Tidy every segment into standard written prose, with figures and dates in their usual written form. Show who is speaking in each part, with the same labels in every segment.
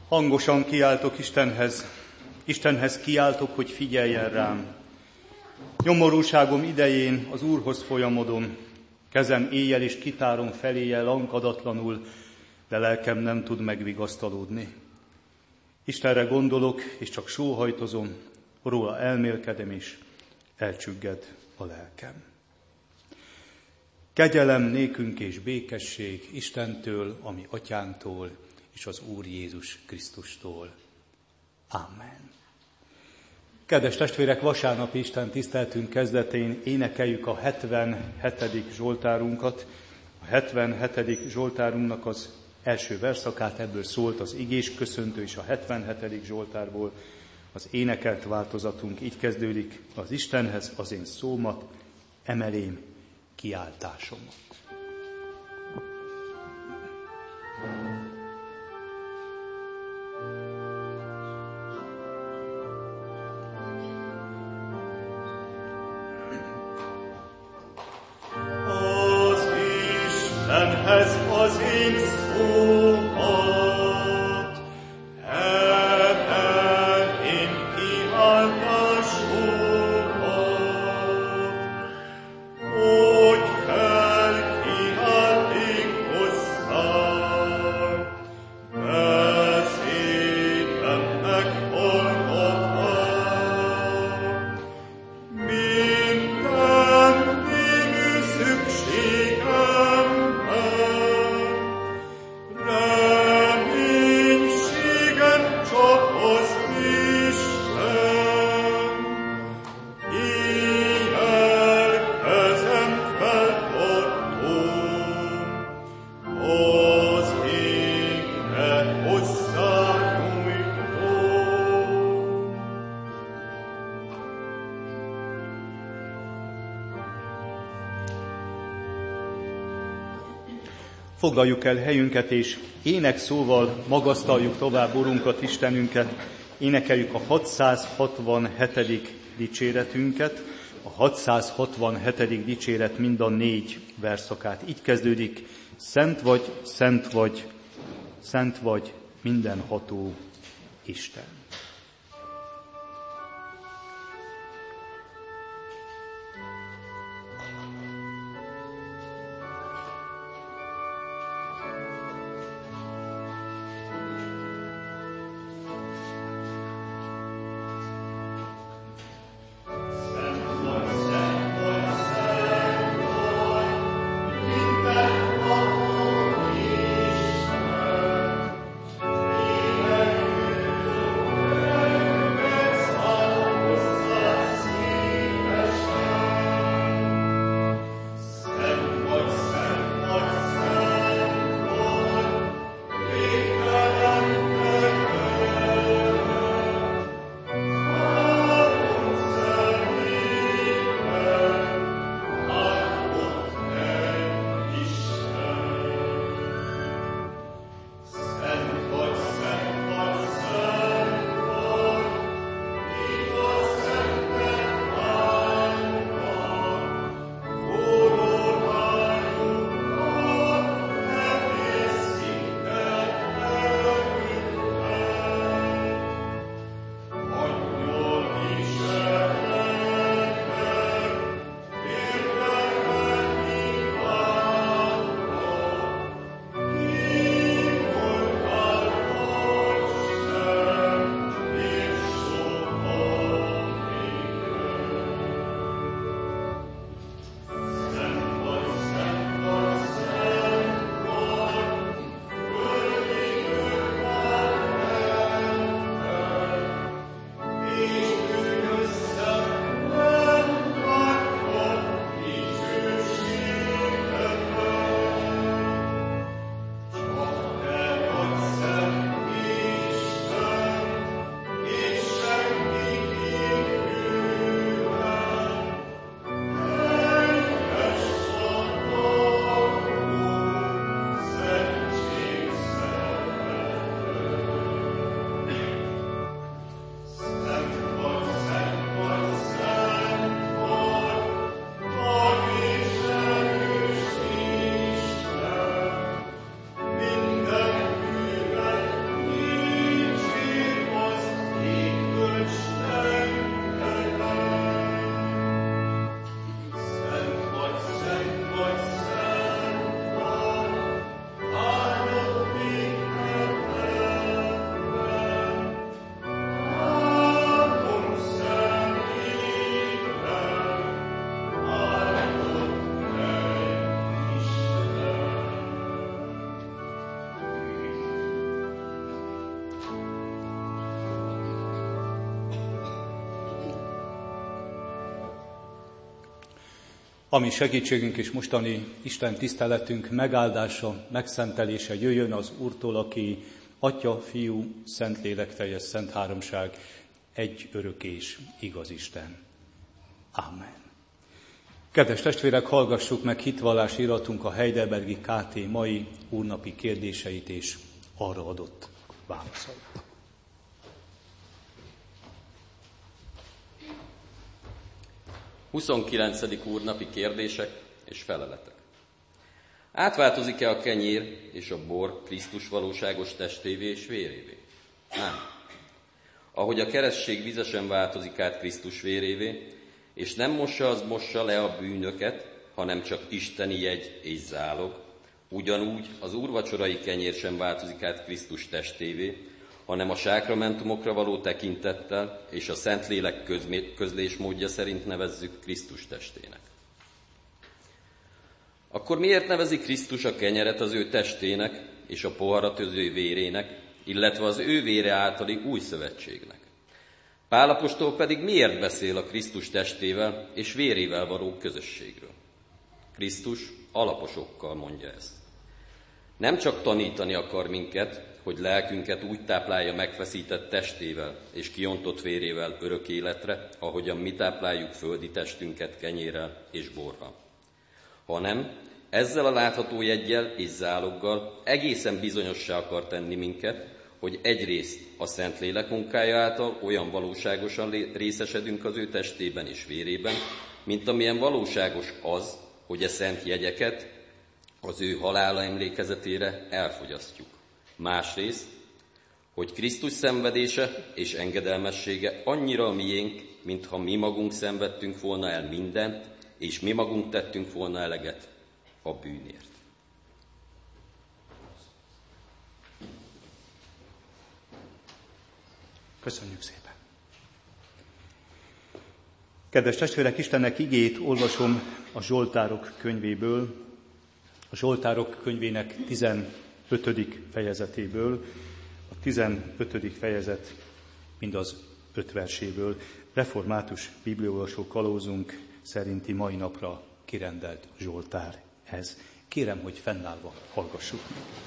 Speaker 1: Hangosan kiáltok Istenhez kiáltok, hogy figyeljen rám. Nyomorúságom idején az Úrhoz folyamodom, kezem éjjel is kitárom feléje lankadatlanul, de lelkem nem tud megvigasztalódni. Istenre gondolok, és csak sóhajtozom, róla elmélkedem, és elcsügged a lelkem. Kegyelem nékünk és békesség Istentől, a mi atyánktól, és az Úr Jézus Krisztustól. Amen. Kedves testvérek, vasárnapi Isten tiszteltünk kezdetén énekeljük a 77. Zsoltárunkat. A 77. Zsoltárunknak az első verszakát, ebből szólt az igés köszöntő, és a 77. Zsoltárból az énekelt változatunk így kezdődik: az Istenhez az én szómat, emelém kiáltásomat.
Speaker 2: Istenhez az én szómat, emelém kiáltásomat, hogy felkiálték hozzám, beszédem meghallgatván. Minden némű szükségem reménységem csak az Isten, éjjel kezem feltartom, az égre hozzányújtom.
Speaker 1: Foglaljuk el helyünket, és énekszóval magasztaljuk tovább Urunkat, Istenünket. Énekeljük a 667. dicséretünket. A 667. dicséret mind a 4 verszakát. Így kezdődik: Szent vagy, szent vagy, szent vagy, mindenható Isten.
Speaker 2: Minden
Speaker 1: Ami segítségünk és mostani Isten tiszteletünk megáldása, megszentelése jöjjön az Úrtól, aki Atya, Fiú, Szentlélek teljes szent háromság, egy örök és igaz Isten. Amen. Kedves testvérek, hallgassuk meg hitvallási iratunk a Heidelbergi KT mai úrnapi kérdéseit és arra adott válaszait.
Speaker 3: Huszonkilencedik úrnapi kérdések és feleletek. Átváltozik-e a kenyér és a bor Krisztus valóságos testévé és vérévé? Nem. Ahogy a keresztség vizesen változik át Krisztus vérévé, és nem mossa le a bűnöket, hanem csak isteni jegy és zálog, ugyanúgy az úrvacsorai kenyér sem változik át Krisztus testévé, hanem a sákramentumokra való tekintettel és a Szentlélek közlésmódja szerint nevezzük Krisztus testének. Akkor miért nevezi Krisztus a kenyeret az ő testének és a poharat az ő vérének, illetve az ő vére általi új szövetségnek? Pál apostol pedig miért beszél a Krisztus testével és vérével való közösségről? Krisztus alaposokkal mondja ezt. Nem csak tanítani akar minket, hogy lelkünket úgy táplálja megfeszített testével és kiontott vérével örök életre, ahogyan mi tápláljuk földi testünket kenyérrel és borral, hanem ezzel a látható jeggyel és záloggal egészen bizonyossá akar tenni minket, hogy egyrészt a Szentlélek munkája által olyan valóságosan részesedünk az ő testében és vérében, mint amilyen valóságos az, hogy a szent jegyeket az ő halála emlékezetére elfogyasztjuk. Másrészt, hogy Krisztus szenvedése és engedelmessége annyira a miénk, mintha mi magunk szenvedtünk volna el mindent, és mi magunk tettünk volna eleget a bűnért.
Speaker 1: Köszönjük szépen! Kedves testvérek, Istennek igéjét olvasom a Zsoltárok könyvéből, a Zsoltárok könyvének 15. fejezetéből, a 15. fejezet mind az 5 verséből, református bibliaolvasó kalózunk szerinti mai napra kirendelt Zsoltár ez. Kérem, hogy fennállva hallgassuk.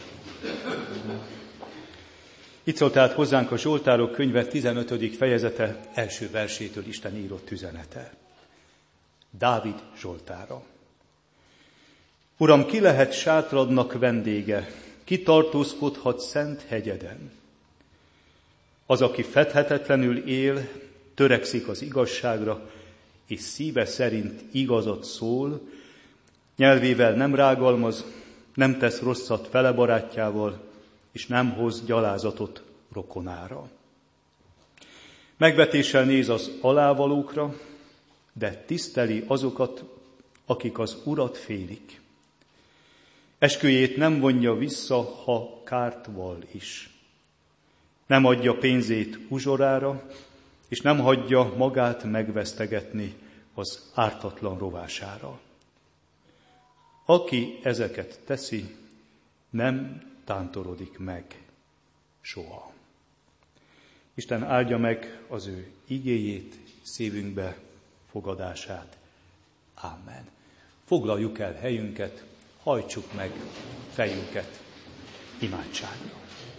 Speaker 1: Itt szól tehát hozzánk a Zsoltárok könyve 15. fejezete első versétől Isten írott üzenete. Dávid Zsoltára. Uram, ki lehet sátradnak vendége, ki tartózkodhat szent hegyeden? Az, aki fedhetetlenül él, törekszik az igazságra, és szíve szerint igazat szól, nyelvével nem rágalmaz, nem tesz rosszat fele barátjával, és nem hoz gyalázatot rokonára. Megvetéssel néz az alávalókra, de tiszteli azokat, akik az Urat félik. Esküjét nem vonja vissza, ha kárt val is. Nem adja pénzét uzsorára, és nem hagyja magát megvesztegetni az ártatlan rovására. Aki ezeket teszi, nem tántorodik meg soha. Isten áldja meg az ő igéjét, szívünkbe fogadását. Amen. Foglaljuk el helyünket, hajtsuk meg fejünket imádságra.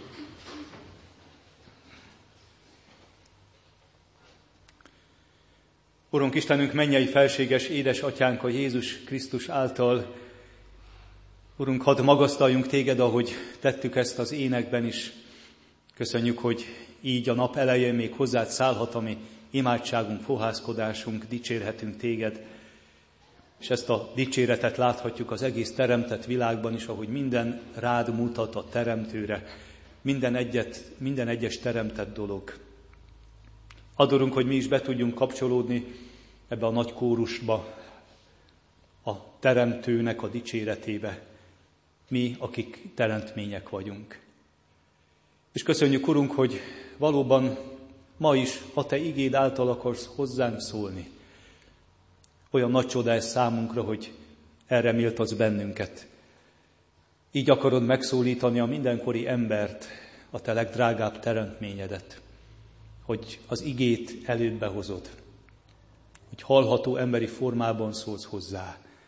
Speaker 1: Urunk Istenünk, mennyei felséges édesatyánk a Jézus Krisztus által, Urunk, hadd magasztaljunk Téged, ahogy tettük ezt az énekben is. Köszönjük, hogy így a nap elején még hozzád szállhat a mi imádságunk, fohászkodásunk, dicsérhetünk Téged, és ezt a dicséretet láthatjuk az egész teremtett világban is, ahogy minden rád mutat a teremtőre, minden egyes teremtett dolog. Adorunk, hogy mi is be tudjunk kapcsolódni ebbe a nagy kórusba, a teremtőnek a dicséretébe, mi, akik teremtmények vagyunk. És köszönjük, Urunk, hogy valóban ma is a Te igéd által akarsz hozzánk szólni. Olyan nagy csoda ez számunkra, hogy erre méltatsz bennünket. Így akarod megszólítani a mindenkori embert, a Te legdrágább teremtményedet, hogy az igét elődbe hozod, hogy hallható emberi formában szólsz hozzá,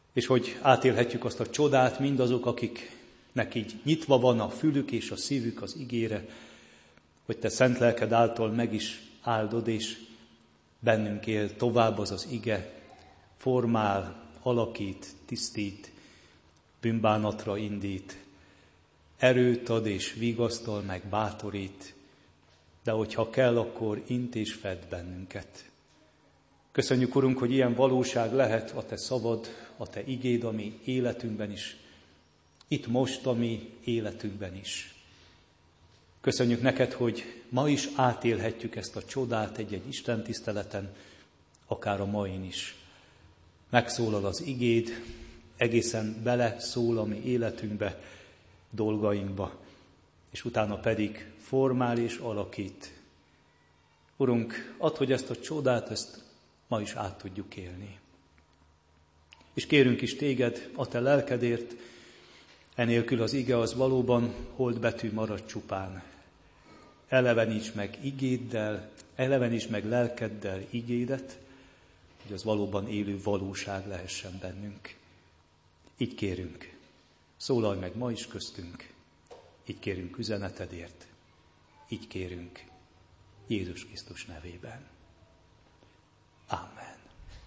Speaker 1: és hogy átélhetjük azt a csodát mindazok, akiknek így nyitva van a fülük és a szívük az igére, hogy te szent lelked által meg is áldod, és bennünk él tovább az az ige, formál, alakít, tisztít, bűnbánatra indít, erőt ad és vigasztal, meg bátorít, de hogyha kell, akkor int és fed bennünket. Köszönjük, Urunk, hogy ilyen valóság lehet a te szavad, a te igéd a mi életünkben is, itt most a mi életünkben is. Köszönjük neked, hogy ma is átélhetjük ezt a csodát egy-egy Isten tiszteleten, akár a main is. Megszólal az igéd, egészen bele szól a mi életünkbe, dolgainkba, és utána pedig formál és alakít. Urunk, add, hogy ezt a csodát, ezt ma is át tudjuk élni. És kérünk is téged a te lelkedért, enélkül az ige az valóban holdbetű marad csupán. Eleveníts meg igéddel, eleveníts meg lelkeddel igédet, hogy az valóban élő valóság lehessen bennünk. Így kérünk, szólalj meg ma is köztünk, így kérünk üzenetedért, így kérünk Jézus Krisztus nevében. Amen.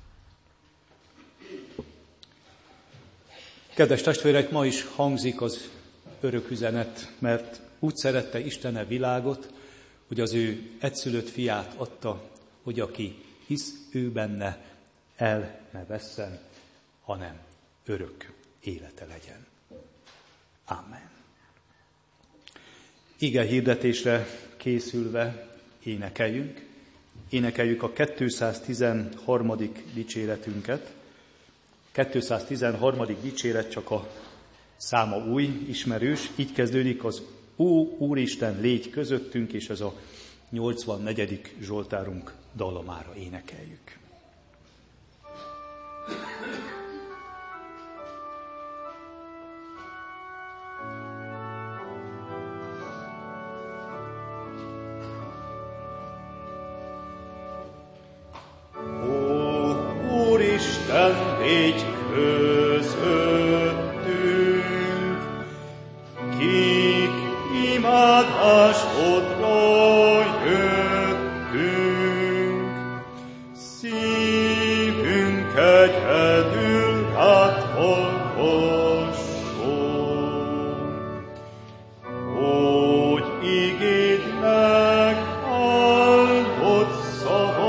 Speaker 1: Kedves testvérek, ma is hangzik az örök üzenet, mert úgy szerette Isten a világot, hogy az ő egyszülött fiát adta, hogy aki hisz ő benne, el ne vesszen, hanem örök élete legyen. Amen. Ige hirdetésre készülve énekeljünk. Énekeljük a 213. dicséretünket. 213. dicséret csak a száma új, ismerős. Így kezdődik az Ó, Úristen, légy közöttünk, és ez a 84. Zsoltárunk dallamára énekeljük.
Speaker 2: Légy közöttünk, kik imádásodra jöttünk, szívünk egyedül rád hallgasson, hogy igédnek áldott szava,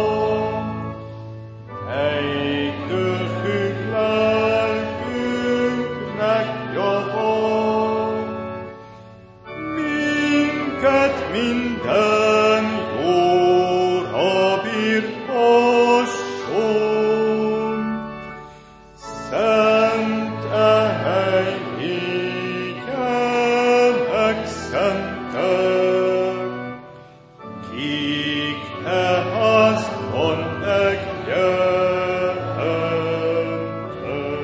Speaker 2: minden jóra birkosson, szent hely légye megszentel, kik házban megjelentek.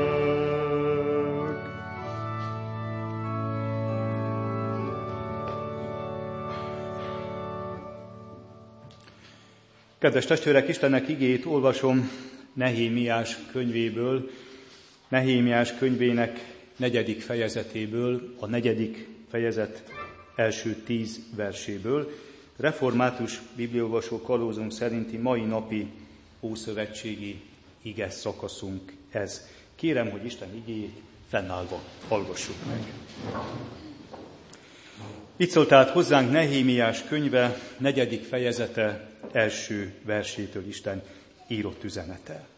Speaker 1: Kedves testvérek, Istennek igéjét olvasom Nehémiás könyvéből, Nehémiás könyvének 4. fejezetéből, a 4. fejezet első 10 verséből. Református bibliaolvasó kalózunk szerinti mai napi ószövetségi ige szakaszunk ez. Kérem, hogy Isten igéjét fennállva hallgassuk meg. Itt szólt át hozzánk Nehémiás könyve 4. fejezete első versétől Isten írott üzenete.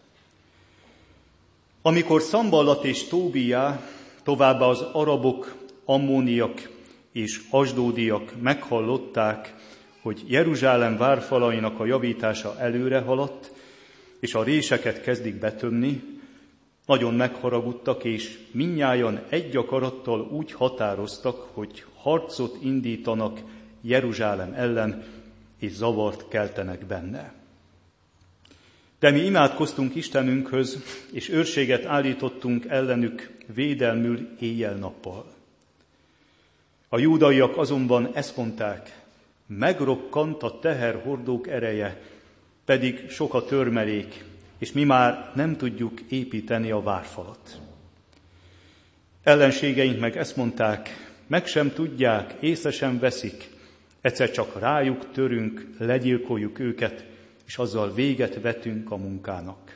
Speaker 1: Amikor Szamballat és Tóbiá, továbbá az arabok, ammóniak és asdódiak meghallották, hogy Jeruzsálem várfalainak a javítása előre haladt, és a réseket kezdik betömni, nagyon megharagudtak, és mindnyájan egy akarattal úgy határoztak, hogy harcot indítanak Jeruzsálem ellen, és zavart keltenek benne. De mi imádkoztunk Istenünkhöz, és őrséget állítottunk ellenük védelmül éjjel-nappal. A júdaiak azonban ezt mondták, megrokkant a teherhordók ereje, pedig sok a törmelék, és mi már nem tudjuk építeni a várfalat. Ellenségeink meg ezt mondták, meg sem tudják, észre sem veszik, egyszer csak rájuk törünk, legyilkoljuk őket, és azzal véget vetünk a munkának.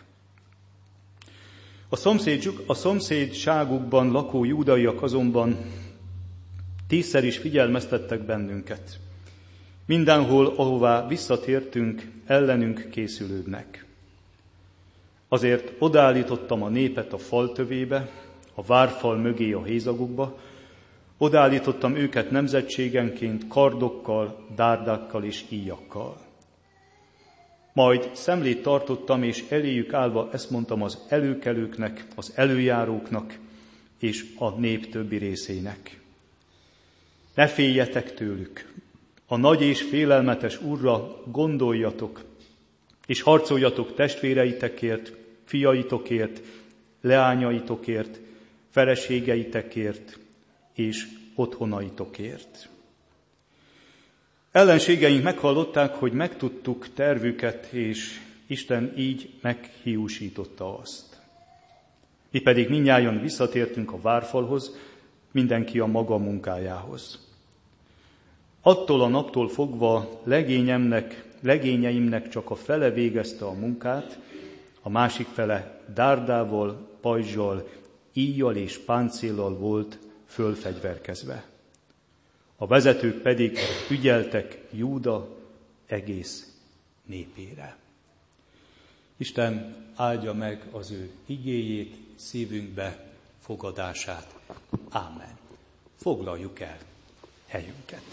Speaker 1: A szomszédságukban lakó júdaiak azonban 10-szer is figyelmeztettek bennünket. Mindenhol, ahová visszatértünk, ellenünk készülődnek. Azért odaállítottam a népet a fal tövébe, a várfal mögé a hézagokba, odaállítottam őket nemzetségenként kardokkal, dárdákkal és íjakkal. Majd szemlét tartottam, és eléjük állva ezt mondtam az előkelőknek, az előjáróknak és a nép többi részének. Ne féljetek tőlük, a nagy és félelmetes Úrra gondoljatok, és harcoljatok testvéreitekért, fiaitokért, leányaitokért, feleségeitekért és otthonaitokért. Ellenségeink meghallották, hogy megtudtuk tervüket, és Isten így meghiúsította azt. Mi pedig mindnyájan visszatértünk a várfalhoz, mindenki a maga munkájához. Attól a naptól fogva legényeimnek csak a fele végezte a munkát, a másik fele dárdával, pajzsal, íjjal és páncéllal volt fölfegyverkezve. A vezetők pedig ügyeltek Júda egész népére. Isten áldja meg az ő igéjét, szívünkbe fogadását. Ámen. Foglaljuk el helyünket.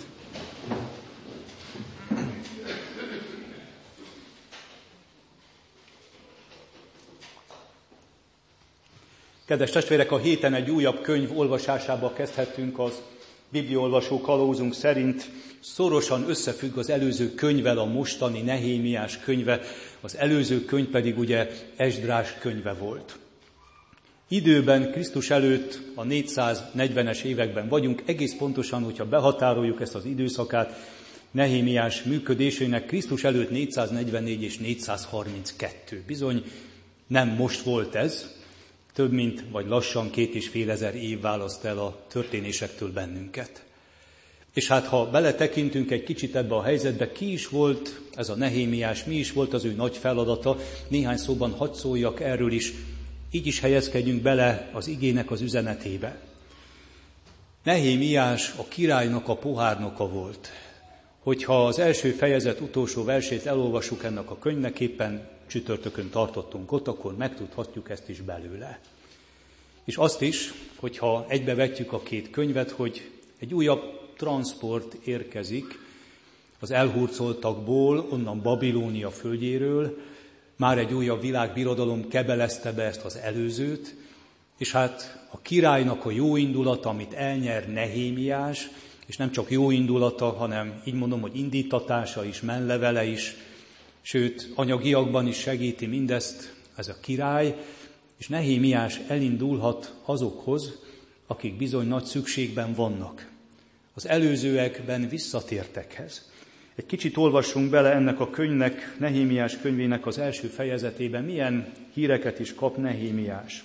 Speaker 1: Kedves testvérek, a héten egy újabb könyv olvasásába kezdhetünk. Az bibliaolvasó kalózunk szerint szorosan összefügg az előző könyvvel a mostani Nehémiás könyve, az előző könyv pedig ugye Esdrás könyve volt. Időben, Krisztus előtt a 440-es években vagyunk, egész pontosan, hogyha behatároljuk ezt az időszakát, Nehémiás működésének Krisztus előtt 444 és 432. Bizony nem most volt ez, több mint, vagy lassan 2500 év választ el a történésektől bennünket. És hát, ha beletekintünk egy kicsit ebbe a helyzetbe, ki is volt ez a Nehémiás, mi is volt az ő nagy feladata, néhány szóban hadd szóljak erről is, így is helyezkedjünk bele az igének az üzenetébe. Nehémiás a királynak a pohárnoka volt. Hogyha az első fejezet utolsó versét elolvassuk ennek a könyvnek, éppen csütörtökön tartottunk ott, akkor megtudhatjuk ezt is belőle. És azt is, hogyha egybevetjük a két könyvet, hogy egy újabb transport érkezik az elhurcoltakból, onnan Babilónia földjéről, már egy újabb világbirodalom kebelezte be ezt az előzőt, és hát a királynak a jó indulata, amit elnyer Nehémiás, és nem csak jó indulata, hanem így mondom, hogy indítatása is, menlevele is, sőt, anyagiakban is segíti mindezt ez a király, és Nehémiás elindulhat azokhoz, akik bizony nagy szükségben vannak. Az előzőekben visszatértekhez. Egy kicsit olvassunk bele ennek a könyvnek, Nehémiás könyvének az első fejezetében, milyen híreket is kap Nehémiás.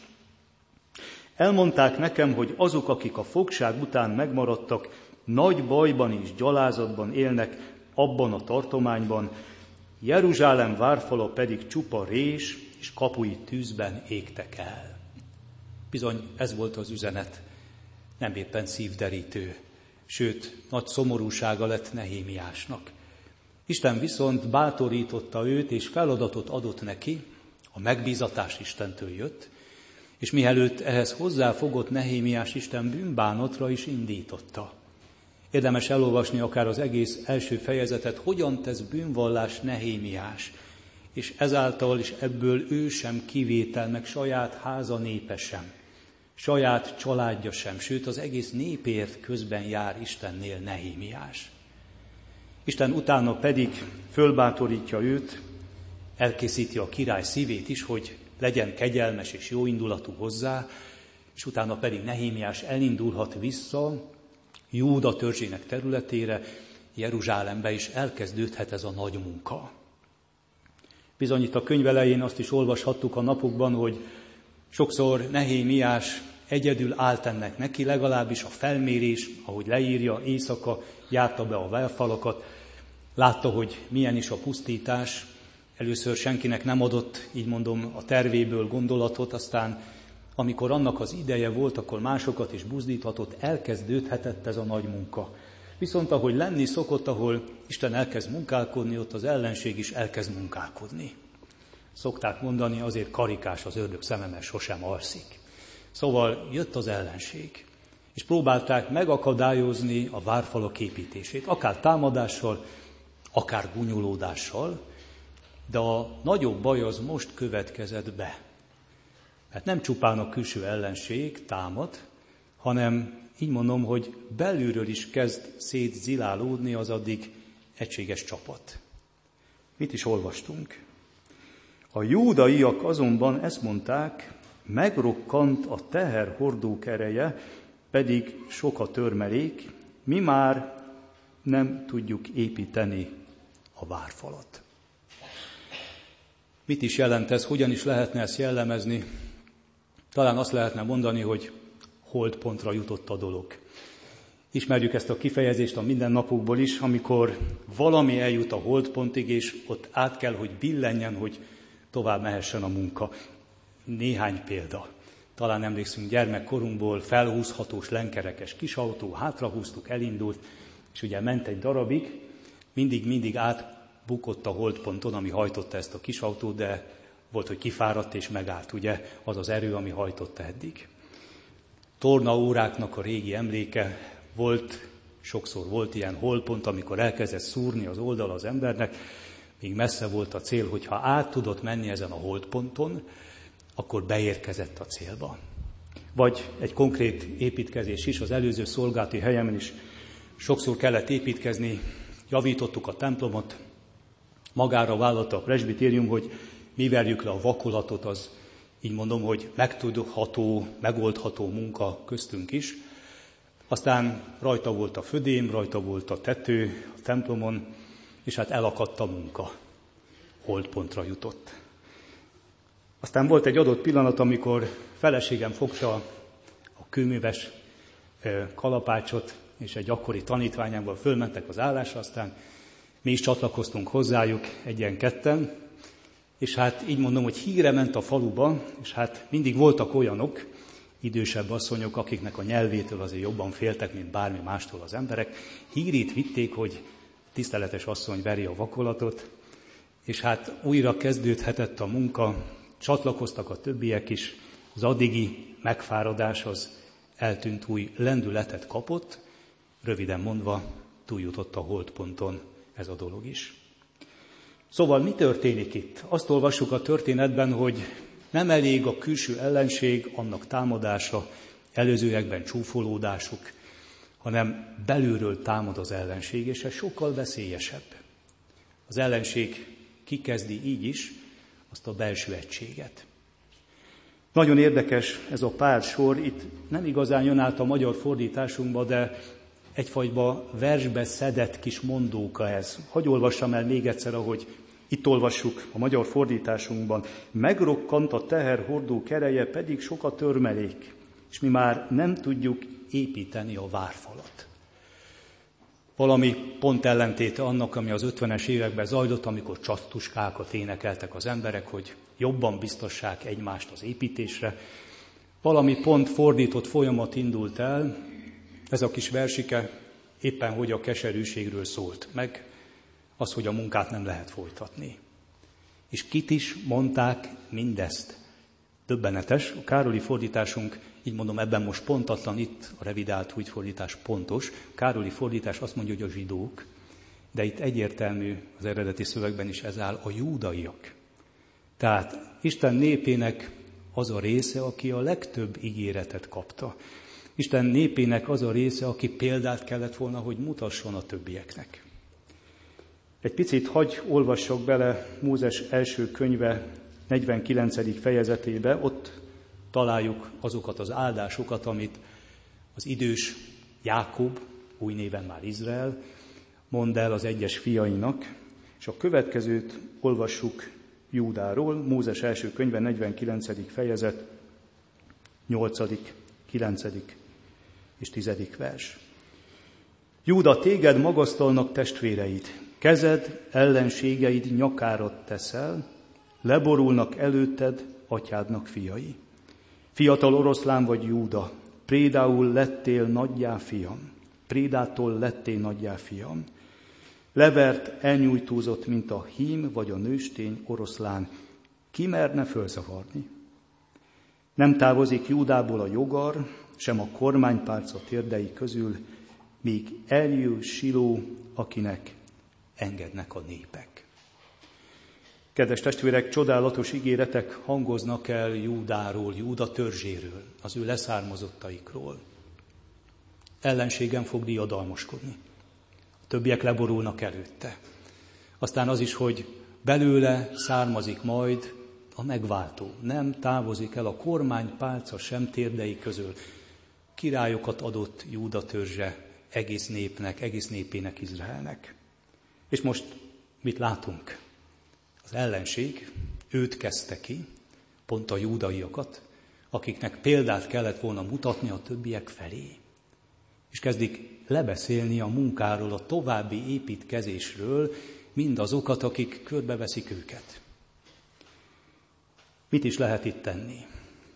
Speaker 1: Elmondták nekem, hogy azok, akik a fogság után megmaradtak, nagy bajban és gyalázatban élnek abban a tartományban, Jeruzsálem várfala pedig csupa rés, és kapui tűzben égtek el. Bizony ez volt az üzenet, nem éppen szívderítő, sőt, nagy szomorúsága lett Nehémiásnak. Isten viszont bátorította őt, és feladatot adott neki, a megbízatás Istentől jött, és mielőtt ehhez hozzáfogott Nehémiás, Isten bűnbánatra is indította. Érdemes elolvasni akár az egész első fejezetet, hogyan tesz bűnvallás Nehémiás, és ezáltal is ebből ő sem kivétel, meg saját háza népe sem, saját családja sem, sőt az egész népért közben jár Istennél Nehémiás. Isten utána pedig fölbátorítja őt, elkészíti a király szívét is, hogy legyen kegyelmes és jóindulatú hozzá, és utána pedig Nehémiás elindulhat vissza Júda törzsének területére, Jeruzsálembe is elkezdődhet ez a nagy munka. Bizony itt a könyv elején azt is olvashattuk a napokban, hogy sokszor Nehémiás egyedül állt ennek neki, legalábbis a felmérés, ahogy leírja, éjszaka járta be a várfalakat, látta, hogy milyen is a pusztítás. Először senkinek nem adott, így mondom, a tervéből gondolatot, aztán amikor annak az ideje volt, akkor másokat is buzdíthatott, elkezdődhetett ez a nagy munka. Viszont ahogy lenni szokott, ahol Isten elkezd munkálkodni, ott az ellenség is elkezd munkálkodni. Szokták mondani, azért karikás az ördög szeme, mert sosem alszik. Szóval jött az ellenség, és próbálták megakadályozni a várfalak építését, akár támadással, akár gúnyolódással, de a nagyobb baj az most következett be. Mert nem csupán a külső ellenség támad, hanem így mondom, hogy belülről is kezd szétzilálódni az addig egységes csapat. Mit is olvastunk? A júdaiak azonban ezt mondták, megrokkant a teherhordók ereje, pedig sok a törmelék, mi már nem tudjuk építeni a várfalat. Mit is jelent ez, hogyan is lehetne ezt jellemezni? Talán azt lehetne mondani, hogy holdpontra jutott a dolog. Ismerjük ezt a kifejezést a mindennapokból is, amikor valami eljut a holdpontig, és ott át kell, hogy billenjen, hogy tovább mehessen a munka. Néhány példa. Talán emlékszünk gyermekkorunkból, felhúzhatós lenkerekes kisautó, hátrahúztuk, elindult, és ugye ment egy darabig, mindig átbukott a holdponton, ami hajtotta ezt a kisautót, de volt, hogy kifáradt és megállt, ugye, az az erő, ami hajtotta eddig. Tornaóráknak a régi emléke sokszor volt ilyen holdpont, amikor elkezdett szúrni az oldal az embernek, még messze volt a cél, hogyha át tudott menni ezen a holdponton, akkor beérkezett a célba. Vagy egy konkrét építkezés is, az előző szolgálati helyemen is sokszor kellett építkezni, javítottuk a templomot, magára vállalta a presbitérium, hogy mi verjük le a vakolatot, az így mondom, hogy megtudható, megoldható munka köztünk is. Aztán rajta volt a födém, rajta volt a tető a templomon, és hát elakadt a munka. Holdpontra jutott. Aztán volt egy adott pillanat, amikor feleségem fogta a kőműves kalapácsot, és egy akkori tanítványából fölmentek az állásra, aztán mi is csatlakoztunk hozzájuk, egyen-ketten, és hát így mondom, hogy híre ment a faluba, és hát mindig voltak olyanok, idősebb asszonyok, akiknek a nyelvétől azért jobban féltek, mint bármi mástól az emberek. Hírét vitték, hogy tiszteletes asszony veri a vakolatot, és hát újra kezdődhetett a munka, csatlakoztak a többiek is, az addigi megfáradás az eltűnt, új lendületet kapott, röviden mondva túljutott a holdponton ez a dolog is. Szóval mi történik itt? Azt olvassuk a történetben, hogy nem elég a külső ellenség, annak támadása, előzőekben csúfolódásuk, hanem belülről támad az ellenség, és ez sokkal veszélyesebb. Az ellenség kikezdi így is azt a belső egységet. Nagyon érdekes ez a pár sor, itt nem igazán jön át a magyar fordításunkba, de egyfajta versbe szedett kis mondóka ez. Hadd olvassam el még egyszer, ahogy itt olvassuk a magyar fordításunkban. Megrokkant a teherhordó kereje, pedig sok a törmelék, és mi már nem tudjuk építeni a várfalat. Valami pont ellentéte annak, ami az 50-es években zajlott, amikor csattuskákat énekeltek az emberek, hogy jobban biztassák egymást az építésre. Valami pont fordított folyamat indult el, ez a kis versike éppen hogy a keserűségről szólt, meg az, hogy a munkát nem lehet folytatni. És kit is mondták mindezt? Döbbenetes, a Károli fordításunk, így mondom, ebben most pontatlan, itt a revidált úgy fordítás pontos. Károli fordítás azt mondja, hogy a zsidók, de itt egyértelmű az eredeti szövegben is ez áll, a júdaiak. Tehát Isten népének az a része, aki a legtöbb ígéretet kapta. Isten népének az a része, aki példát kellett volna, hogy mutasson a többieknek. Egy picit hagy olvassak bele Mózes első könyve 49. fejezetébe, ott találjuk azokat az áldásokat, amit az idős Jákob, új néven már Izrael, mond el az egyes fiainak, és a következőt olvassuk
Speaker 4: Júdáról, Mózes első könyve 49. fejezet, 8., 9. és 10. vers. Júda, téged magasztalnak testvéreid, kezed ellenségeid nyakára teszel, leborulnak előtted atyádnak fiai. Fiatal oroszlán vagy Júda, Prédául lettél nagyjá fiam, Prédától lettél nagyjá fiam. Levert, elnyújtózott, mint a hím vagy a nőstény oroszlán, ki merne fölzavarni? Nem távozik Júdából a jogar, sem a kormánypálca térdei közül, míg eljő Siló, akinek engednek a népek. Kedves testvérek, csodálatos ígéretek hangoznak el Júdáról, Júda törzséről, az ő leszármazottaikról. Ellenségem fog diadalmaskodni. A többiek leborulnak előtte. Aztán az is, hogy belőle származik majd a megváltó. Nem távozik el a kormánypálca sem térdei közül. Királyokat adott Júda törzse egész népnek, egész népének, Izraelnek. És most mit látunk? Az ellenség őt kezdte ki, pont a júdaiakat, akiknek példát kellett volna mutatni a többiek felé. És kezdik lebeszélni a munkáról, a további építkezésről mindazokat, akik körbeveszik őket. Mit is lehet itt tenni?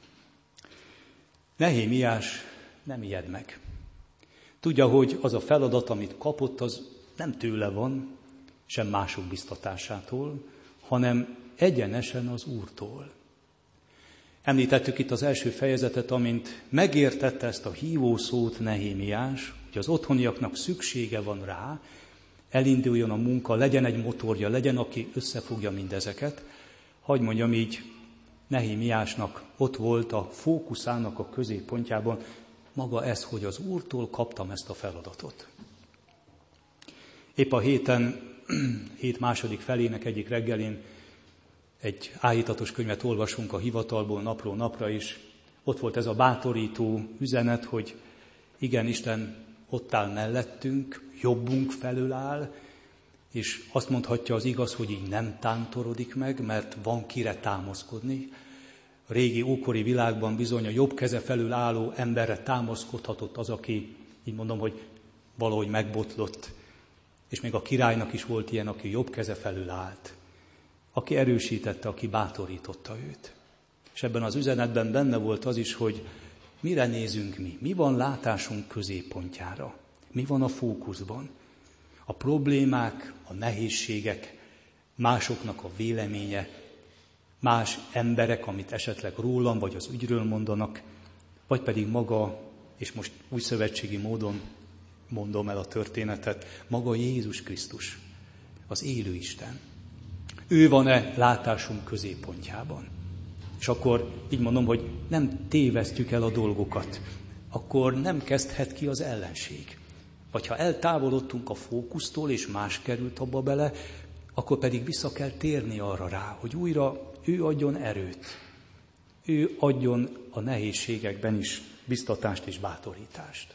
Speaker 4: Nehémiás nem ijed meg. Tudja, hogy az a feladat, amit kapott, az nem tőle van, sem mások biztatásától, hanem egyenesen az Úrtól. Említettük itt az első fejezetet, amint megértette ezt a hívószót Nehémiás, hogy az otthoniaknak szüksége van rá, elinduljon a munka, legyen egy motorja, legyen, aki összefogja mindezeket. Hagy mondjam így, Nehémiásnak ott volt a fókuszának a középpontjában maga ez, hogy az Úrtól kaptam ezt a feladatot. Épp a hét második felének egyik reggelén egy áhítatos könyvet olvasunk a hivatalból napról napra is. Ott volt ez a bátorító üzenet, hogy igen, Isten ott áll mellettünk, jobbunk felől áll, és azt mondhatja az igaz, hogy így nem tántorodik meg, mert van kire támaszkodni. A régi ókori világban bizony a jobb keze felül álló emberre támaszkodhatott az, aki, így mondom, hogy valahogy megbotlott. És még a királynak is volt ilyen, aki jobb keze felül állt. Aki erősítette, aki bátorította őt. És ebben az üzenetben benne volt az is, hogy mire nézünk mi? Mi van látásunk középpontjára? Mi van a fókuszban? A problémák, a nehézségek, másoknak a véleménye, más emberek, amit esetleg rólam vagy az ügyről mondanak, vagy pedig maga, és most újszövetségi módon mondom el a történetet, maga Jézus Krisztus, az élő Isten. Ő van-e látásunk középpontjában? És akkor így mondom, hogy nem tévesztjük el a dolgokat, akkor nem kezdhet ki az ellenség. Vagy ha eltávolodtunk a fókusztól, és más került abba bele, akkor pedig vissza kell térni arra rá, hogy újra ő adjon erőt. Ő adjon a nehézségekben is biztatást és bátorítást.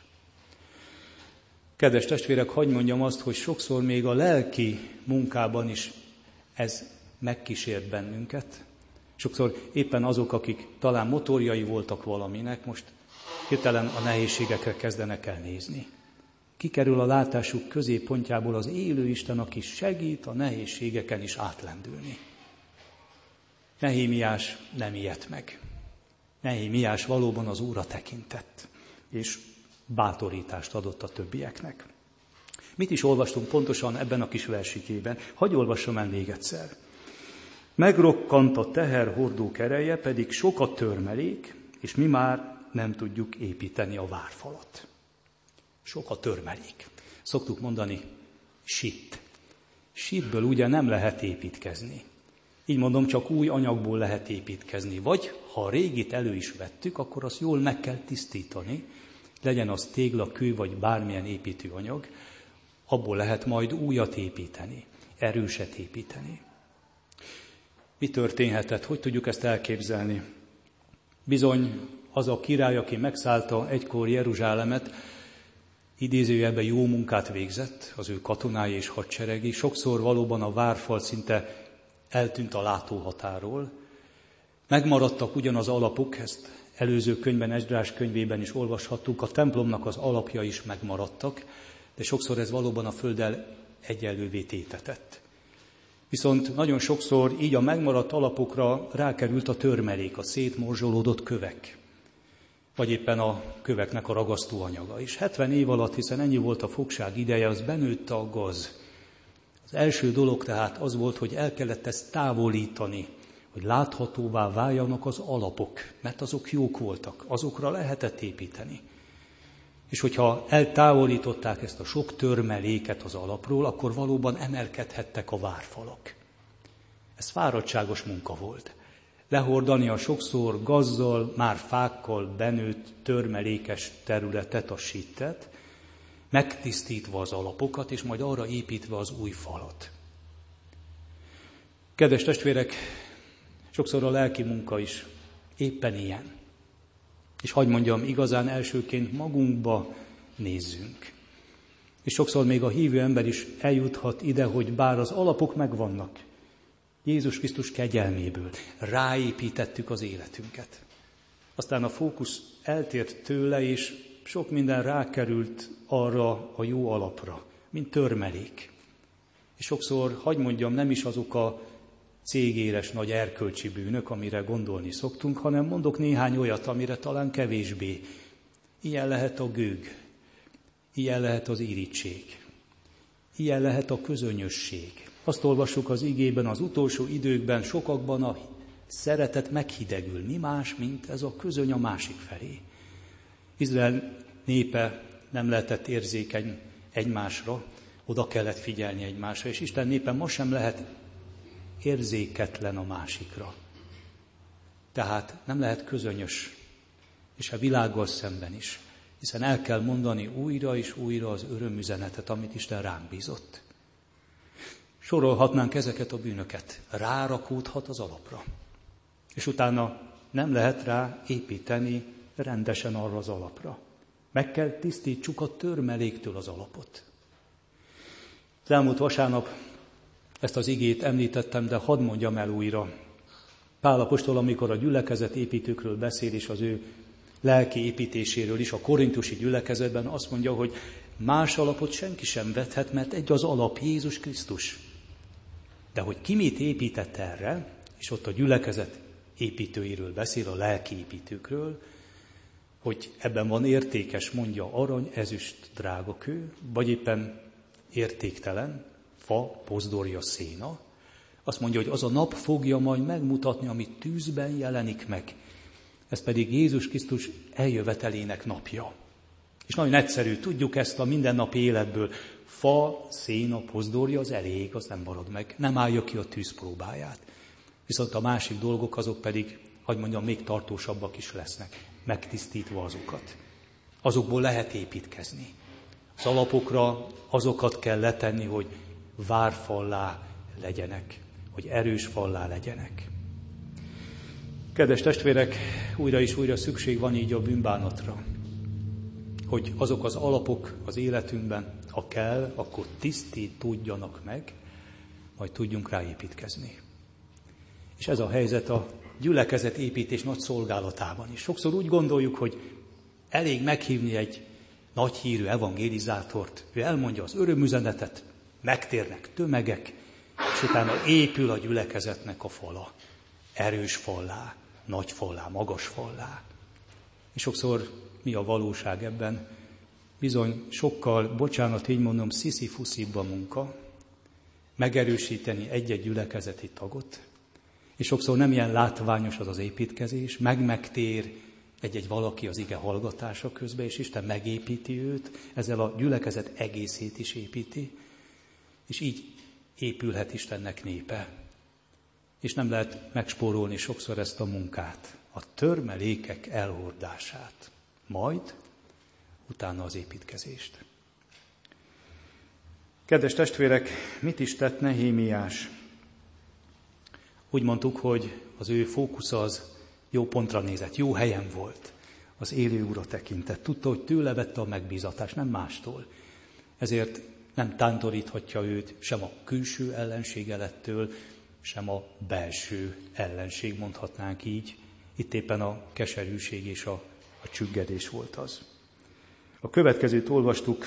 Speaker 4: Kedves testvérek, hadd mondjam azt, hogy sokszor még a lelki munkában is ez megkísért bennünket. Sokszor éppen azok, akik talán motorjai voltak valaminek, most hirtelen a nehézségekre kezdenek el nézni. Kikerül a látásuk középpontjából az élő Isten, aki segít a nehézségeken is átlendülni. Nehémiás nem ijedt meg. Nehémiás valóban az Úrra tekintett, és bátorítást adott a többieknek. Mit is olvastunk pontosan ebben a kis versikében? Hadd olvassam el még egyszer. Megrokkant a teherhordó kereje, pedig sok a törmelék, és mi már nem tudjuk építeni a várfalat. Sok a törmelék. Szoktuk mondani, sitt. Sittből ugye nem lehet építkezni. Így mondom, csak új anyagból lehet építkezni. Vagy, ha a régit elő is vettük, akkor azt jól meg kell tisztítani, legyen az tégla, kő vagy bármilyen építőanyag, abból lehet majd újat építeni, erőset építeni. Mi történhetett? Hogy tudjuk ezt elképzelni? Bizony az a király, aki megszállta egykor Jeruzsálemet, idézőjelben jó munkát végzett, az ő katonái és hadseregi, sokszor valóban a várfal szinte
Speaker 1: eltűnt a látóhatáról. Megmaradtak ugyan az alapok, ezt előző könyvben, Esdrás könyvében is olvashattuk, a templomnak az alapja is megmaradtak, de sokszor ez valóban a földdel egyenlővé tétetett. Viszont nagyon sokszor így a megmaradt alapokra rákerült a törmelék, a szétmorzsolódott kövek, vagy éppen a köveknek a ragasztóanyaga. És 70 év alatt, hiszen ennyi volt a fogság ideje, az benőtt a gaz. Az első dolog tehát az volt, hogy el kellett ezt távolítani, hogy láthatóvá váljanak az alapok, mert azok jók voltak, azokra lehetett építeni. És hogyha eltávolították ezt a sok törmeléket az alapról, akkor valóban emelkedhettek a várfalak. Ez fáradtságos munka volt. Lehordani a sokszor gazzal, már fákkal benőtt törmelékes területet, a sittet, megtisztítva az alapokat, és majd arra építve az új falat. Kedves testvérek, sokszor a lelki munka is éppen ilyen. És hadd mondjam, igazán elsőként magunkba nézzünk. És sokszor még a hívő ember is eljuthat ide, hogy bár az alapok megvannak, Jézus Krisztus kegyelméből ráépítettük az életünket. Aztán a fókusz eltért tőle, és sok minden rákerült arra a jó alapra, mint törmelék. És sokszor, hadd mondjam, nem is azok a cégéres nagy erkölcsi bűnök, amire gondolni szoktunk, hanem mondok néhány olyat, amire talán kevésbé. Ilyen lehet a gőg, ilyen lehet az irigység, ilyen lehet a közönyösség. Azt olvassuk az igében, az utolsó időkben sokakban a szeretet meghidegül. Mi más, mint ez a közöny a másik felé. Izrael népe nem lehetett érzékeny egymásra, oda kellett figyelni egymásra, és Isten népe ma sem lehet érzéketlen a másikra. Tehát nem lehet közönyös, és a világgal szemben is, hiszen el kell mondani újra és újra az örömüzenetet, amit Isten ránk bízott. Sorolhatnánk ezeket a bűnöket, rárakódhat az alapra, és utána nem lehet rá építeni rendesen arra az alapra. Meg kell tisztítsuk a törmeléktől az alapot. Az elmúlt vasárnap ezt az igét említettem, de hadd mondjam el újra. Pál apostol, amikor a gyülekezet építőkről beszél, és az ő lelki építéséről is, a korintusi gyülekezetben azt mondja, hogy más alapot senki sem vethet, mert egy az alap, Jézus Krisztus. De hogy ki mit épített erre, és ott a gyülekezet építőiről beszél, a lelki építőkről, hogy ebben van értékes, mondja, arany, ezüst, drágakő, vagy éppen értéktelen, fa, pozdorja, széna. Azt mondja, hogy az a nap fogja majd megmutatni, amit tűzben jelenik meg. Ez pedig Jézus Krisztus eljövetelének napja. És nagyon egyszerű, tudjuk ezt a mindennapi életből. Fa, széna, pozdorja, az elég, az nem marad meg. Nem állja ki a tűz próbáját. Viszont a másik dolgok azok pedig, hogy mondjam, még tartósabbak is lesznek, megtisztítva azokat. Azokból lehet építkezni. Az alapokra azokat kell letenni, hogy várfallá legyenek, hogy erős fallá legyenek. Kedves testvérek, újra és újra szükség van így a bűnbánatra, hogy azok az alapok az életünkben, ha kell, akkor tisztítódjanak meg, majd tudjunk rá építkezni. És ez a helyzet a gyülekezet építés nagy szolgálatában is. Sokszor úgy gondoljuk, hogy elég meghívni egy nagy hírű evangélizátort, ő elmondja az örömüzenetet, megtérnek tömegek, és utána épül a gyülekezetnek a fala. Erős fallá, nagy fallá, magas fallá. És sokszor mi a valóság ebben? Bizony sokkal, bocsánat, így mondom, sziszifuszibb a munka, megerősíteni egy-egy gyülekezeti tagot, és sokszor nem ilyen látványos az az építkezés, megtér egy-egy valaki az ige hallgatása közben, és Isten megépíti őt, ezzel a gyülekezet egészét is építi, és így épülhet Istennek népe. És nem lehet megspórolni sokszor ezt a munkát, a törmelékek elhordását, majd utána az építkezést. Kedves testvérek, mit is tett Nehémiás? Úgy mondtuk, hogy az ő fókusza az jó pontra nézett, jó helyen volt. Az élő Úrra tekintett. Tudta, hogy tőle vette a megbízatást, nem mástól. Ezért nem tántoríthatja őt sem a külső ellenség elettől, sem a belső ellenség, mondhatnánk így. Itt éppen a keserűség és a csüggedés volt az. A következőt olvastuk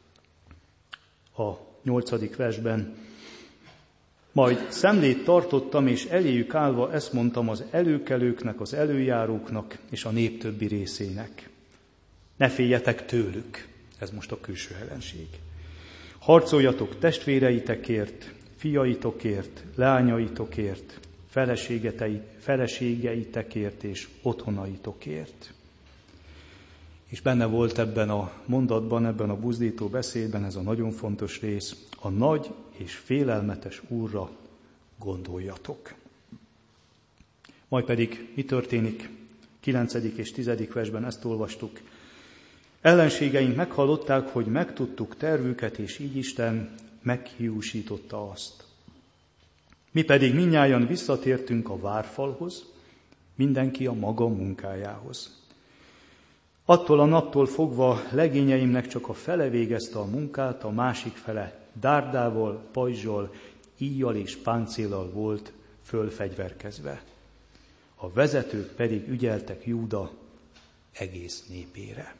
Speaker 1: a 8. versben. Majd szemlét tartottam, és eléjük állva ezt mondtam az előkelőknek, az előjáróknak és a nép többi részének. Ne féljetek tőlük, ez most a külső ellenség. Harcoljatok testvéreitekért, fiaitokért, leányaitokért, feleségeitekért és otthonaitokért. És benne volt ebben a mondatban, ebben a buzdító beszédben ez a nagyon fontos rész, a nagy és félelmetes Úrra gondoljatok. Majd pedig mi történik? 9. és 10. versben ezt olvastuk. Ellenségeink meghallották, hogy megtudtuk tervüket, és így Isten meghiúsította azt. Mi pedig mindnyájan visszatértünk a várfalhoz, mindenki a maga munkájához. Attól a naptól fogva legényeimnek csak a fele végezte a munkát, a másik fele dárdával, pajzsal, íjjal és páncéllal volt fölfegyverkezve. A vezetők pedig ügyeltek Júda egész népére.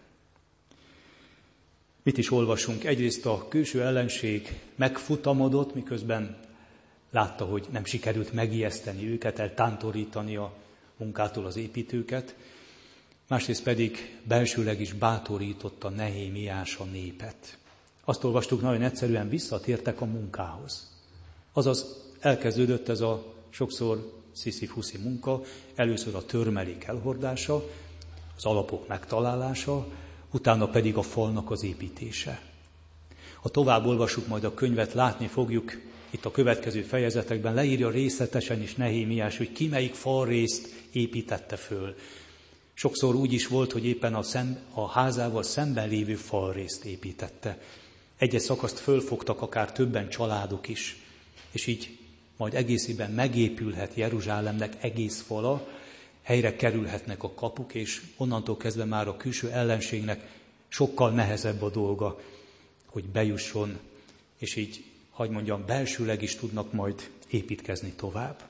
Speaker 1: Mit is olvasunk? Egyrészt a külső ellenség megfutamodott, miközben látta, hogy nem sikerült megijeszteni őket, eltántorítani a munkától az építőket. Másrészt pedig belsőleg is bátorította Nehémiás a népet. Azt olvastuk, nagyon egyszerűen visszatértek a munkához. Azaz elkezdődött ez a sokszor sziszi-fuszi munka, először a törmelék elhordása, az alapok megtalálása, utána pedig a falnak az építése. Ha tovább olvassuk majd a könyvet, látni fogjuk, itt a következő fejezetekben leírja részletesen is Nehémiás, hogy ki melyik falrészt építette föl. Sokszor úgy is volt, hogy éppen a házával szemben lévő falrészt építette. Egy-egy szakaszt fölfogtak akár többen családok is, és így majd egészében megépülhet Jeruzsálemnek egész fala, helyre kerülhetnek a kapuk, és onnantól kezdve már a külső ellenségnek sokkal nehezebb a dolga, hogy bejusson, és így, hadd mondjam, belsőleg is tudnak majd építkezni tovább.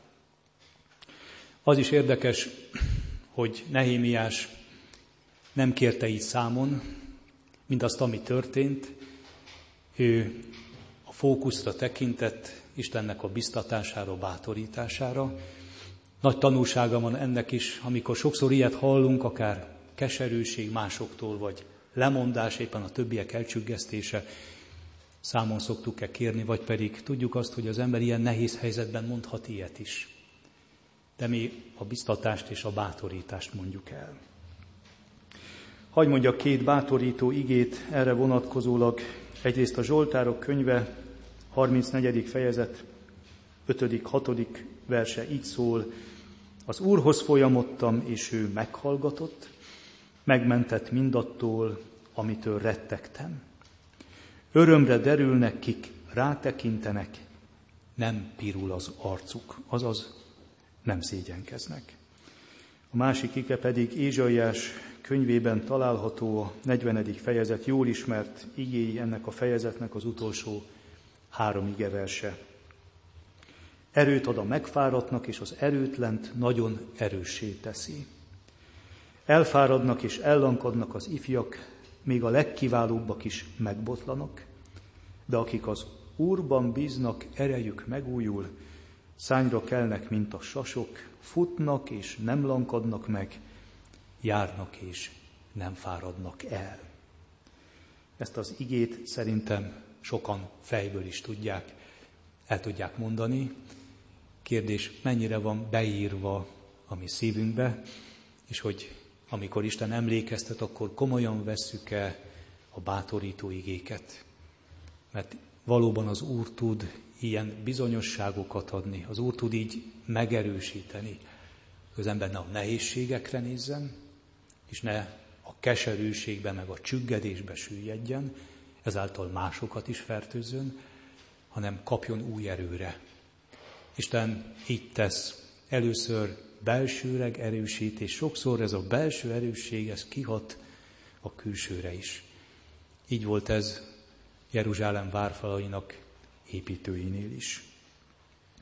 Speaker 1: Az is érdekes, hogy Nehémiás nem kérte így számon mindazt, ami történt. Ő a fókuszra tekintett, Istennek a biztatására, bátorítására. Nagy tanulsága van ennek is, amikor sokszor ilyet hallunk, akár keserűség másoktól, vagy lemondás, éppen a többiek elcsüggesztése, számon szoktuk-e kérni, vagy pedig tudjuk azt, hogy az ember ilyen nehéz helyzetben mondhat ilyet is. De mi a biztatást és a bátorítást mondjuk el. Hagy mondjak 2 bátorító igét erre vonatkozólag. Egyrészt a Zsoltárok könyve, 34. fejezet, 5.-6. verse így szól. Az Úrhoz folyamodtam, és ő meghallgatott, megmentett mindattól, amitől rettegtem. Örömre derülnek, kik rátekintenek, nem pirul az arcuk, azaz nem szégyenkeznek. A másik ige pedig Ézsaiás könyvében található, a 40. fejezet, jól ismert igéi ennek a fejezetnek az utolsó 3 igeverse. Erőt ad a megfáradtnak, és az erőtlent nagyon erőssé teszi. Elfáradnak és ellankadnak az ifjak, még a legkiválóbbak is megbotlanak, de akik az Úrban bíznak, erejük megújul, szányra kelnek, mint a sasok, futnak és nem lankadnak meg, járnak és nem fáradnak el. Ezt az igét szerintem sokan fejből is tudják, el tudják mondani. Kérdés, mennyire van beírva a mi szívünkbe, és hogy amikor Isten emlékeztet, akkor komolyan vesszük-e a bátorító igéket. Mert valóban az Úr tud ilyen bizonyosságokat adni, az Úr tud így megerősíteni, hogy az ember ne a nehézségekre nézzen, és ne a keserűségbe, meg a csüggedésbe süllyedjen, ezáltal másokat is fertőzzön, hanem kapjon új erőre. Isten így tesz, először belsőleg erősít, és sokszor ez a belső erősség, ez kihat a külsőre is. Így volt ez Jeruzsálem várfalainak építőinél is.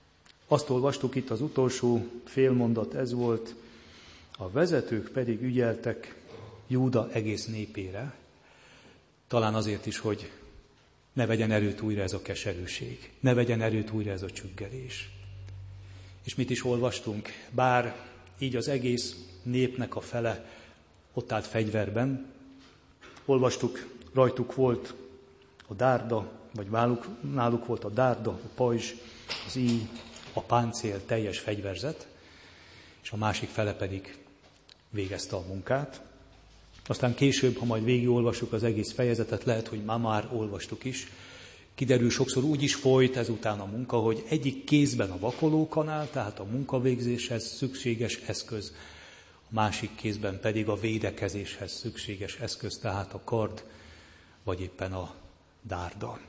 Speaker 4: Azt olvastuk itt, az utolsó félmondat ez volt, a vezetők pedig ügyeltek Júda egész népére, talán azért is, hogy ne vegyen erőt újra ez a keserűség, ne vegyen erőt újra ez a csüggedés. És mit is olvastunk? Bár így az egész népnek a fele ott állt fegyverben, olvastuk, rajtuk volt a dárda, vagy náluk volt a dárda, a pajzs, az íj, a páncél, teljes fegyverzet, és a másik fele pedig végezte a munkát. Aztán később, ha majd végigolvassuk az egész fejezetet, lehet, hogy már olvastuk is, kiderül, sokszor úgy is folyt ezután a munka, hogy egyik kézben a vakolókanál, tehát a munkavégzéshez szükséges eszköz, a másik kézben pedig a védekezéshez szükséges eszköz, tehát a kard, vagy éppen a dárda.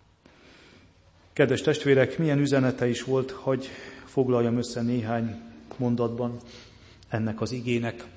Speaker 4: Kedves testvérek, milyen üzenete is volt, hogy foglaljam össze néhány mondatban ennek az igének.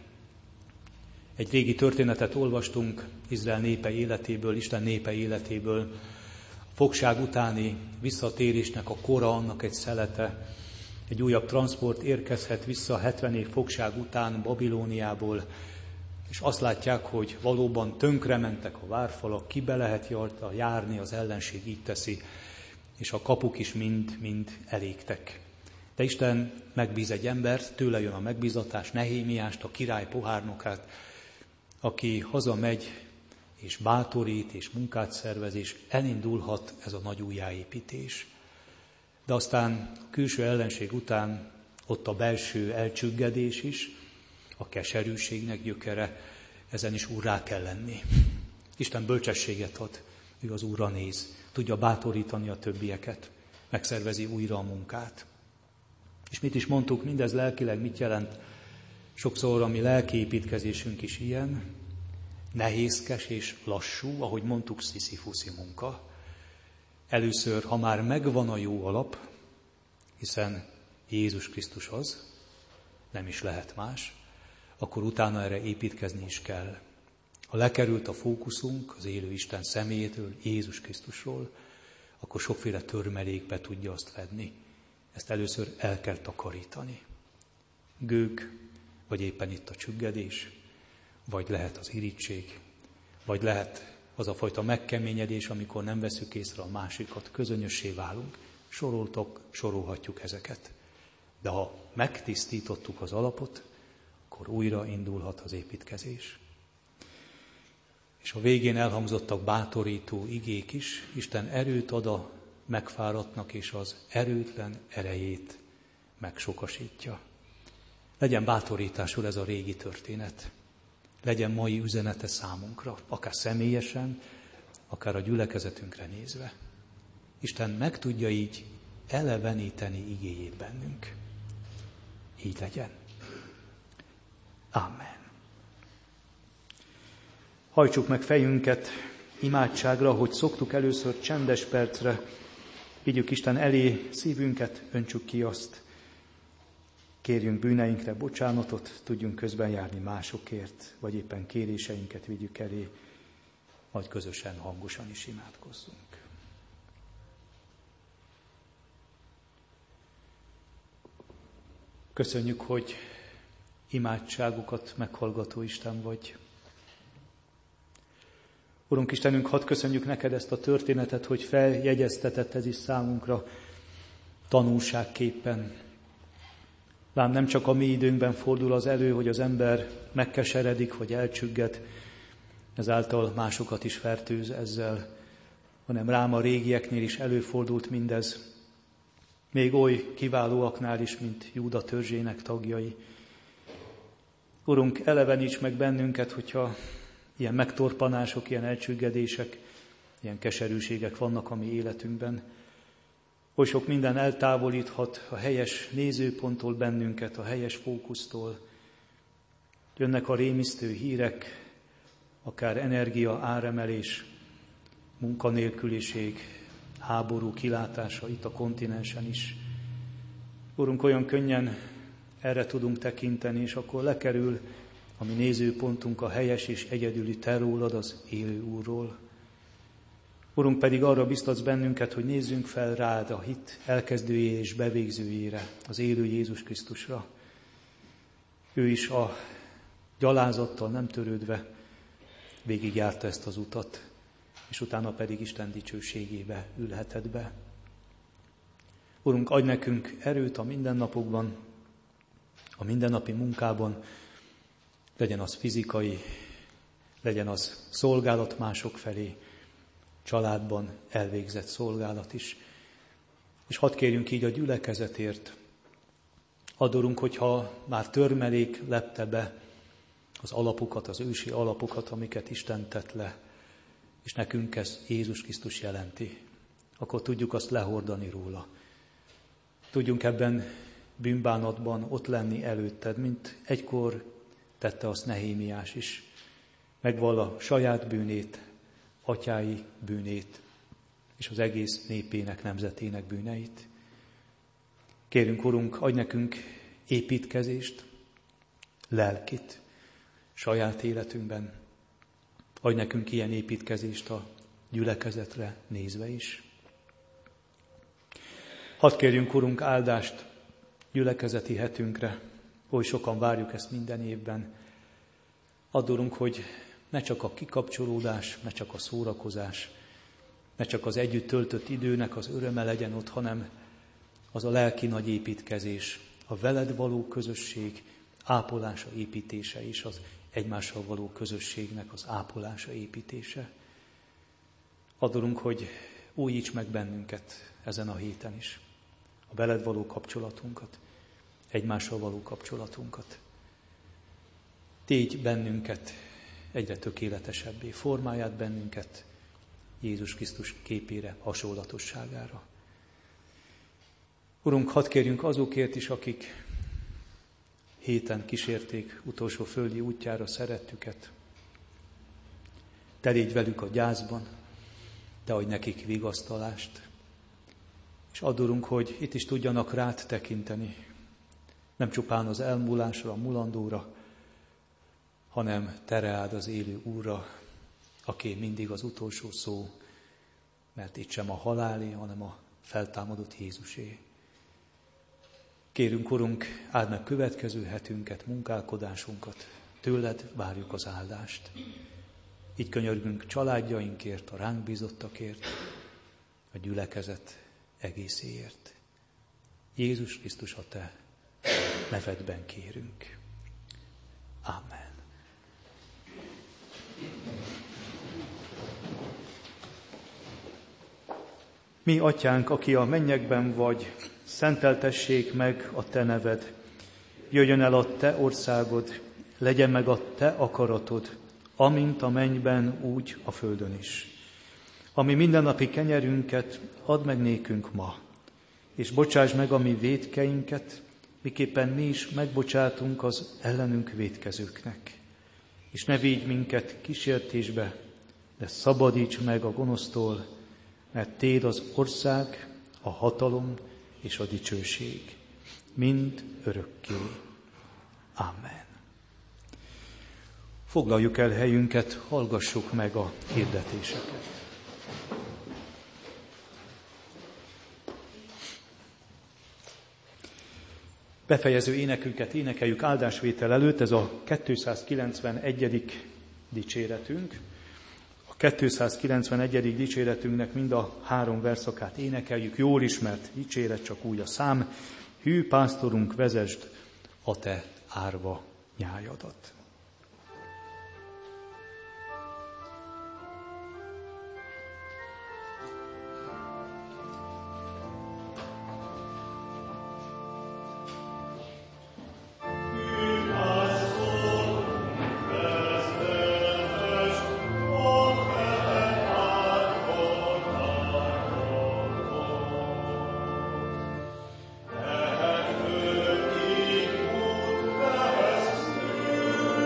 Speaker 4: Egy régi történetet olvastunk Izrael népe életéből, Isten népe életéből. A fogság utáni visszatérésnek a kora, annak egy szelete. Egy újabb transport érkezhet vissza 70 év fogság után Babilóniából, és azt látják, hogy valóban tönkrementek a várfalak, ki be lehet járni, az ellenség így teszi, és a kapuk is mind elégtek. De Isten megbíz egy embert, tőle jön a megbízatás, Nehémiást, a király pohárnokát, aki hazamegy, és bátorít, és munkát szervez, és elindulhat ez a nagy újjáépítés. De aztán a külső ellenség után ott a belső elcsüggedés is, a keserűségnek gyökere, ezen is úrrá kell lenni. Isten bölcsességet ad, ő az Úrra néz, tudja bátorítani a többieket, megszervezi újra a munkát. És mit is mondtuk, mindez lelkileg mit jelent? Sokszor a mi lelki építkezésünk is ilyen, nehézkes és lassú, ahogy mondtuk, sziszifuszi munka. Először, ha már megvan a jó alap, hiszen Jézus Krisztus az, nem is lehet más, akkor utána erre építkezni is kell. Ha lekerült a fókuszunk az élő Isten személyétől, Jézus Krisztusról, akkor sokféle törmelékbe tudja azt fedni. Ezt először el kell takarítani. Gőg, vagy éppen itt a csüggedés, vagy lehet az irigység, vagy lehet az a fajta megkeményedés, amikor nem veszük észre a másikat, közönössé válunk. Sorolhatjuk ezeket. De ha megtisztítottuk az alapot, akkor újra indulhat az építkezés. És a végén elhangzottak bátorító igék is, Isten erőt ad a megfáradtnak, és az erőtlen erejét megsokasítja. Legyen bátorításul ez a régi történet. Legyen mai üzenete számunkra, akár személyesen, akár a gyülekezetünkre nézve. Isten meg tudja így eleveníteni igéjét bennünk. Így legyen. Amen. Hajtsuk meg fejünket imádságra, hogy szoktuk először csendes percre, vigyük Isten elé szívünket, öntsük ki azt. Kérjünk bűneinkre bocsánatot, tudjunk közben járni másokért, vagy éppen kéréseinket vigyük elé, majd közösen, hangosan is imádkozzunk. Köszönjük, hogy imádságokat meghallgató Isten vagy. Urunk Istenünk, hadd köszönjük neked ezt a történetet, hogy feljegyeztetett ez is számunkra tanulságképpen. Lám nem csak a mi időnkben fordul az elő, hogy az ember megkeseredik, vagy elcsügged, ezáltal másokat is fertőz ezzel, hanem rám a régieknél is előfordult mindez, még oly kiválóaknál is, mint Júda törzsének tagjai. Urunk, eleveníts meg bennünket, hogyha ilyen megtorpanások, ilyen elcsüggedések, ilyen keserűségek vannak a mi életünkben. Oly sok minden eltávolíthat a helyes nézőponttól bennünket, a helyes fókusztól. Jönnek a rémisztő hírek, akár energia áremelés, munkanélküliség, háború kilátása itt a kontinensen is. Urunk, olyan könnyen erre tudunk tekinteni, és akkor lekerül a mi nézőpontunk a helyes és egyedüli te rólad, az élő Úrról. Urunk, pedig arra biztatsz bennünket, hogy nézzünk fel rád, a hit elkezdőjére és bevégzőjére, az élő Jézus Krisztusra. Ő is a gyalázattal nem törődve végigjárta ezt az utat, és utána pedig Isten dicsőségébe ülhetett be. Urunk, adj nekünk erőt a mindennapokban, a mindennapi munkában, legyen az fizikai, legyen az szolgálat mások felé, családban elvégzett szolgálat is. És hadd kérjünk így a gyülekezetért. Add, Urunk, hogyha már törmelék lepte be az alapokat, az ősi alapokat, amiket Isten tett le, és nekünk ez Jézus Krisztus jelenti, akkor tudjuk azt lehordani róla. Tudjunk ebben bűnbánatban ott lenni előtted, mint egykor tette azt Nehémiás is. Megvall a saját bűnét, atyái bűnét, és az egész népének, nemzetének bűneit. Kérünk, Urunk, adj nekünk építkezést, lelkit saját életünkben. Adj nekünk ilyen építkezést a gyülekezetre nézve is. Hadd kérjünk, Urunk, áldást gyülekezeti hetünkre, oly sokan várjuk ezt minden évben. Add, Urunk, hogy ne csak a kikapcsolódás, ne csak a szórakozás, ne csak az együtt töltött időnek az öröme legyen ott, hanem az a lelki nagy építkezés, a veled való közösség ápolása, építése is, az egymással való közösségnek az ápolása, építése. Add, Urunk, hogy újíts meg bennünket ezen a héten is, a veled való kapcsolatunkat, egymással való kapcsolatunkat. Tégy bennünket egyre tökéletesebbé, formáját bennünket Jézus Krisztus képére, hasonlatosságára. Urunk, hadd kérjünk azokért is, akik héten kísérték utolsó földi útjára szerettüket. Te légy velük a gyászban, te adj nekik vigasztalást, és add, Urunk, hogy itt is tudjanak rád tekinteni, nem csupán az elmúlásra, a mulandóra, hanem te reád az élő Úrra, aki mindig az utolsó szó, mert itt sem a halálé, hanem a feltámadott Jézusé. Kérünk, Urunk, áld meg következő hetünket, munkálkodásunkat, tőled várjuk az áldást. Így könyörgünk családjainkért, a ránk bízottakért, a gyülekezet egészéért. Jézus Krisztus, a te nevedben kérünk. Amen. Mi, Atyánk, aki a mennyekben vagy, szenteltessék meg a te neved. Jöjjön el a te országod, legyen meg a te akaratod, amint a mennyben, úgy a földön is. Ami mindennapi kenyerünket add meg nékünk ma, és bocsáss meg a mi vétkeinket, miképpen mi is megbocsátunk az ellenünk vétkezőknek. És ne vigy minket kísértésbe, de szabadíts meg a gonosztól, mert téd az ország, a hatalom és a dicsőség, mind örökké. Amen. Foglaljuk el helyünket, hallgassuk meg a hirdetéseket. Befejező énekünket énekeljük áldásvétel előtt, ez a 291. dicséretünk. A 291. dicséretünknek mind a 3 verszakát énekeljük, jól ismert dicséret, csak úgy a szám. Hű pásztorunk, vezesd a te árva nyájadat.
Speaker 2: Thank you.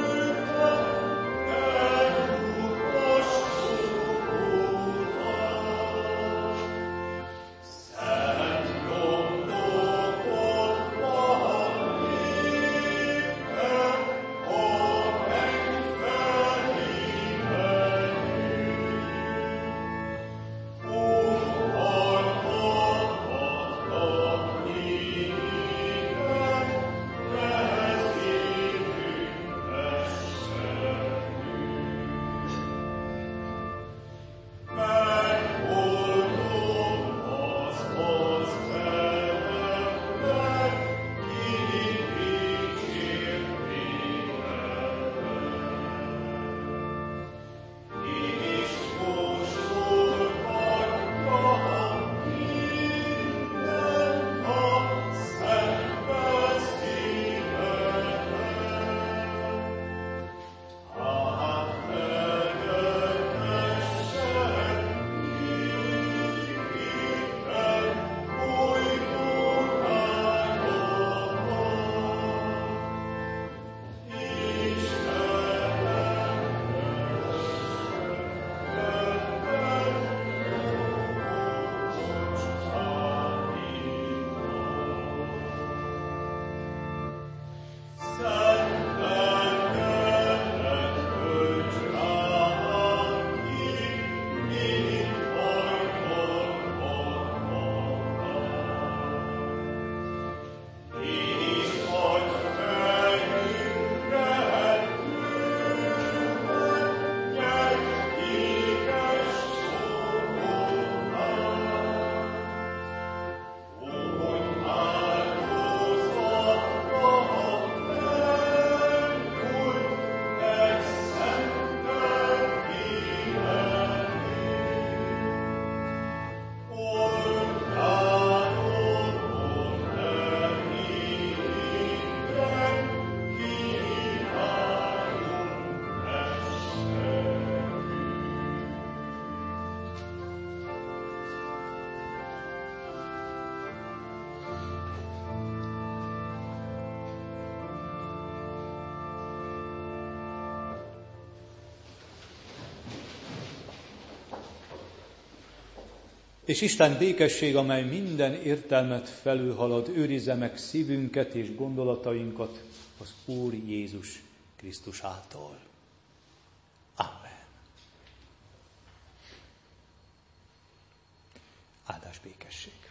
Speaker 1: És Isten békesség, amely minden értelmet felülhalad, őrizze meg szívünket és gondolatainkat az Úr Jézus Krisztus által. Amen. Áldás békesség.